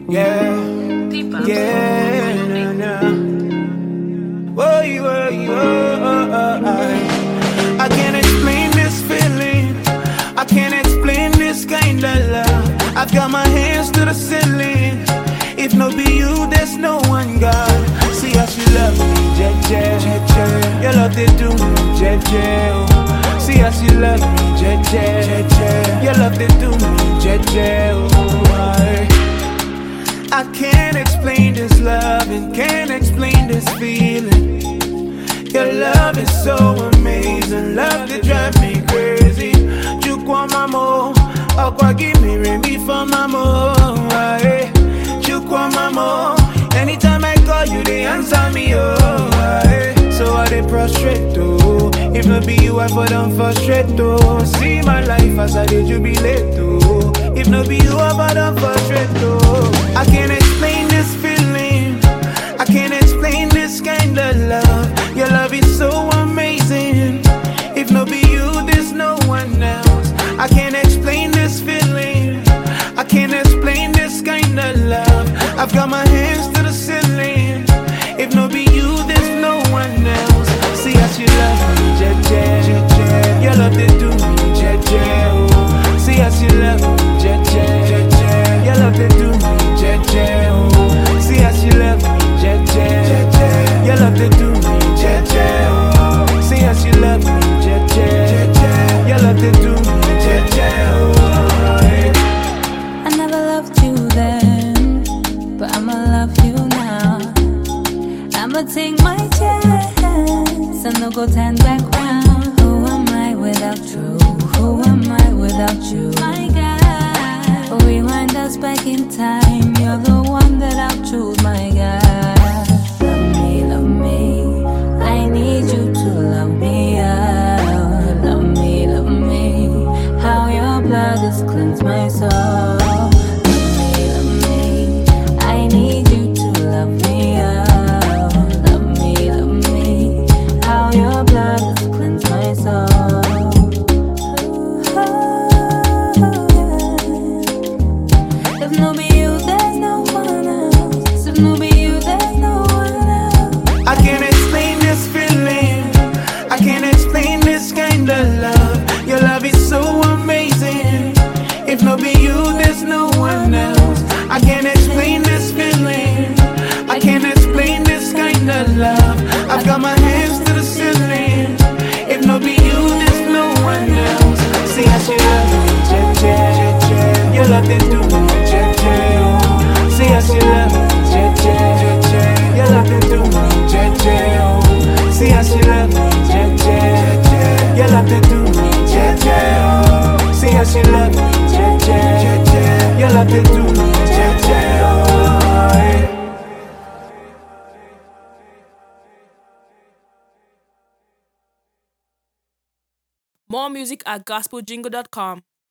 Yeah, yeah, nah, nah. Whoa, I can't explain this feeling. I can't explain this kind of love. I've got my hands to the ceiling. If no be you, there's no one, God. See how she love me, Jeje. Your love they do me, Jeje. See how she love me, Jeje. Your love they do me, Jeje. I can't explain this love and can't explain this feeling. Your love is so amazing, love that drive me crazy. You want my more, I'll give me ready for my more. You want my more, anytime I call you, they answer me. So I they prostrate though. If not be you, I fall down frustrate though. See my life as I did jubilate though. If not be you, I fall down frustrate though. I can't explain this feeling. I can't explain this kind of love. Your love is so amazing. If no be you, there's no one else. I can't explain this feeling. I can't explain this kind of love. I've got my hands to the ceiling. If no be you, there's no one else. See how she love me, Jeje. Your love they do me, Jeje. See how she love me, Jeje. Your love they do me, Jeje. See how she love me, Jeje. Your love they do me, Jeje. See how she love me, Jeje. Your love they do me, Jeje. I never loved you then, but I'ma love you now. I'ma take my chance and no go turn back round. Who am I without you? Who am I without you? My God, rewind us back in time. You're the one that I'll choose, my God. Love me, I need you to love me out. Love me, how your blood has cleansed my soul. Love me, I need you to love me out. Love me, how your blood has cleansed my soul. If no be you, there's no one else. If no be you, there's no one else. I can't explain this feeling. I can't explain this kind of love. Your love is so amazing. If no be you, there's no one else. I can't explain this feeling. I can't explain this kind of love. I've got my hands to the ceiling. If no be you, there's no one else. See how she love me, Jeje. Your love they do me, Jeje. See how she love me, Jeje. Your love they do me, Jeje. See how she love me, Jeje. Your love they do me, Jeje. See how she love me, Jeje. Your love they do me, Jeje. More music at gospeljingle.com.